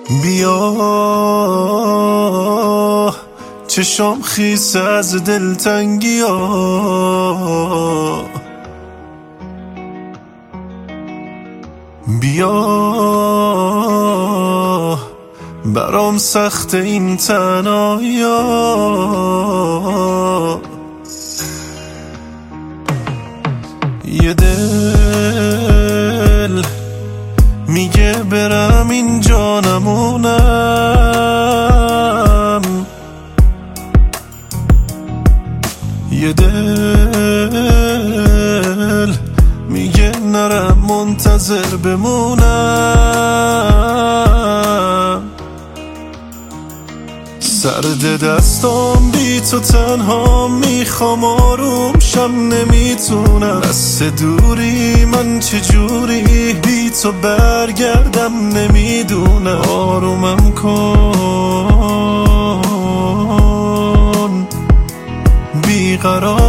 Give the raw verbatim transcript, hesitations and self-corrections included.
بیا چشام خیس از دلتنگی ها، بیا برام سخت این تنهایی ها. یه دل میگه برم اینجا نمونم، یه دل میگه نرم منتظر بمونم. سرد دستام بی تو تنها میخوام آروم شم نمیتونم، دست دوری من چجوری بی تو برگردم نمیدونم. آرومم کن بیقرار